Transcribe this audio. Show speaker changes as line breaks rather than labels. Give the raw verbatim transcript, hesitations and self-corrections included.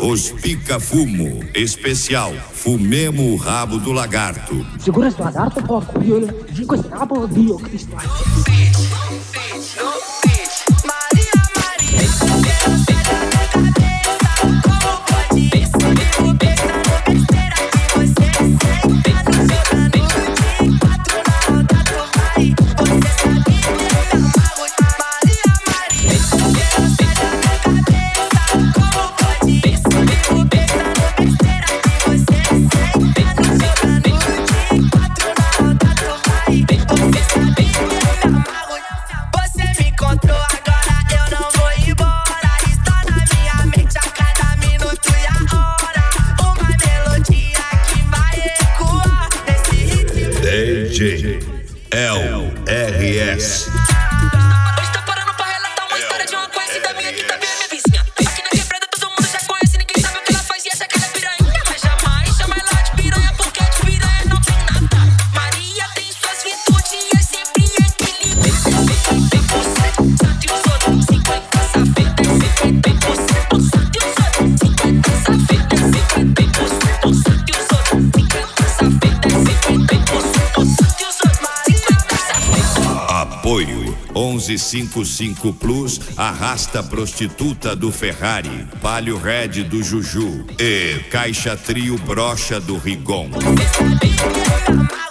os pica-fumo. Especial, fumemos o rabo do lagarto.
Segura esse lagarto, porco. E ele fica esse rabo de Cristo.
D J L R S.
Hoje tô parando pra relatar uma história de uma conhecida minha que também é minha vizinha. Aqui na quebrada todo mundo já conhece, ninguém sabe o que ela faz e acha que ela é piranha. Mas jamais chama ela de piranha, porque de piranha não tem nada. Maria tem suas virtudes e é sempre equilíbrio. Tem você, sabe os outros, cinquenta safetas, cinquenta por cento sabe os outros, cinquenta safetas, cinquenta por cento sabe os outros, cinquenta safetas, cinquenta por cento sabe os outros, cinquenta safetas.
Apoio onze cinquenta e cinco Plus, arrasta prostituta do Ferrari, Palio Red do Juju e Caixa Trio Brocha do Rigon.
Você sabia?